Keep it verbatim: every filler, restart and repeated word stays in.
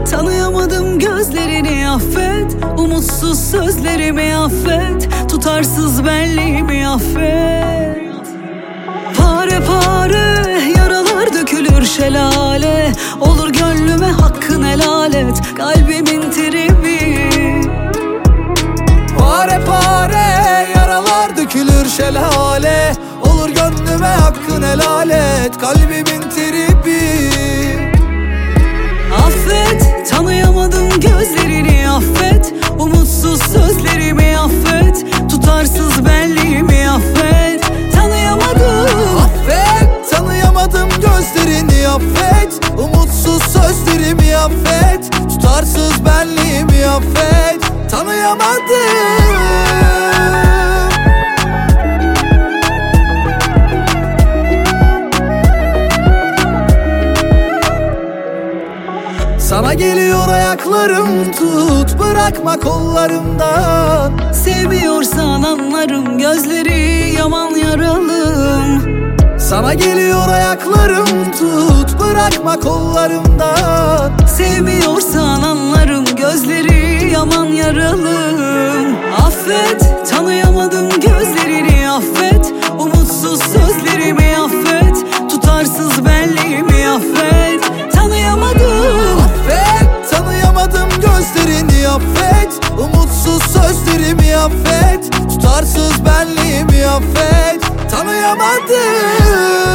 Tanıyamadım gözlerini affet, umutsuz sözlerimi affet, tutarsız benliğimi affet. Pare pare yaralar dökülür şelale, olur gönlüme hakkın helal et, kalbimin tribi. Pare pare yaralar dökülür şelale, olur gönlüme hakkın helal et, kalbimin tribi. Affet, tanıyamadım gözlerini affet, umutsuz sözlerimi affet, tutarsız benliğimi affet. Tanıyamadım. Affet, tanıyamadım gözlerini affet, umutsuz sözlerimi affet, tutarsız benliğimi affet. Tanıyamadım. Sana geliyor ayaklarım, tut bırakma kollarımdan. Sevmiyorsan anlarım, gözleri yaman yaralım. Sana geliyor ayaklarım, tut bırakma kollarımdan. Sevmiyorsan anlarım, gözleri yaman yaralım. Affet, tanıyamadım gözlerini affet, umutsuz sözlerimi affet, tutarsız benliğimi affet. Tanıyamadım. Affet, tanıyamadım gözlerini affet, umutsuz sözlerimi affet, tutarsız benliğimi affet. Tanıyamadım.